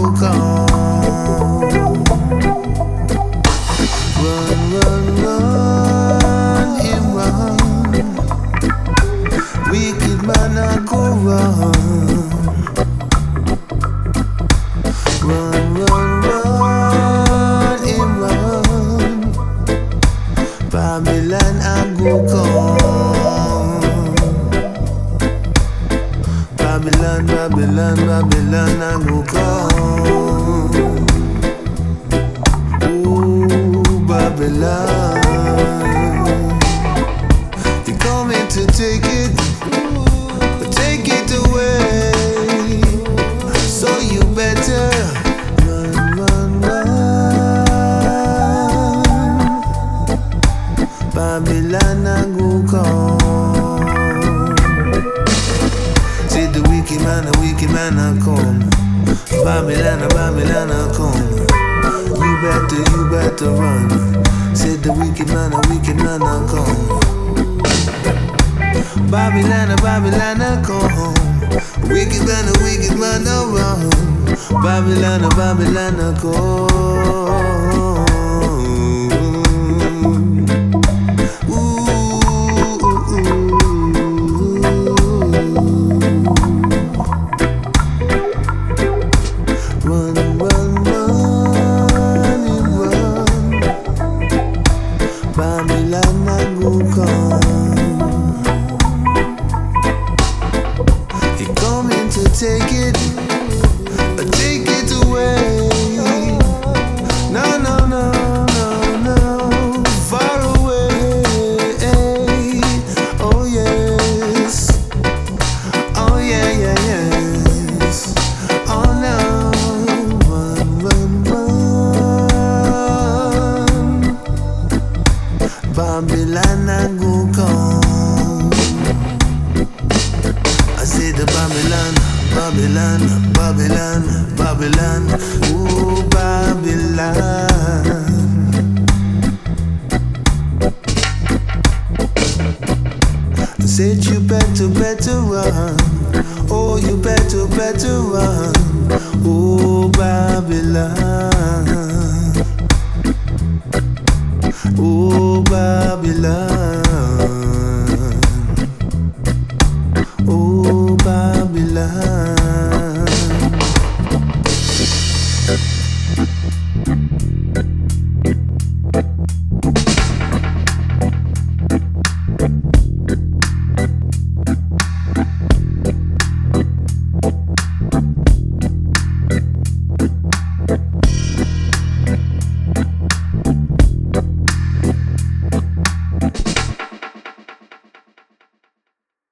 go come. Run, run, run, him run. Wicked man I go run. Run, run, run, him run. Babylon I go come. Babylon, Babylon, Babylon I go come. Ooh, Babylon. They're coming to take it, take it away. So you better run, run, run. Babylon I go come. Say the wicked man I come. Babylon I come. You better run. Say the wicked man I come. Babylon I come. Wicked man I run. Babylon I come. Run, run, run, run. Babylon I go come. He coming to take it away. No, no, no, no, no. Far away. Oh yes. Oh yeah, yeah, yes. Oh no. Run, run, run. Babylon I go come. I say the Babylon, Babylon, Babylon, Babylon, ooh Babylon. I said you better run, oh you better run, oh Babylon.